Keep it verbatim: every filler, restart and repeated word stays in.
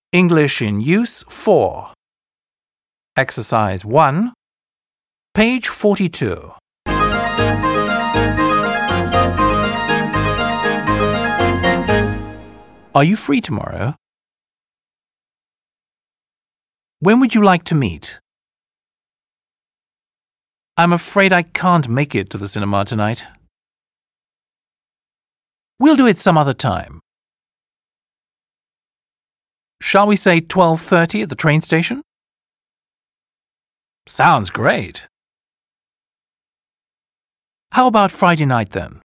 English in Use four. Exercise one. Page forty-two. Are you free tomorrow? When would you like to meet? I'm afraid I can't make it to the cinema tonight. We'll do it some other time. Shall we say twelve thirty at the train station? Sounds great. How about Friday night then?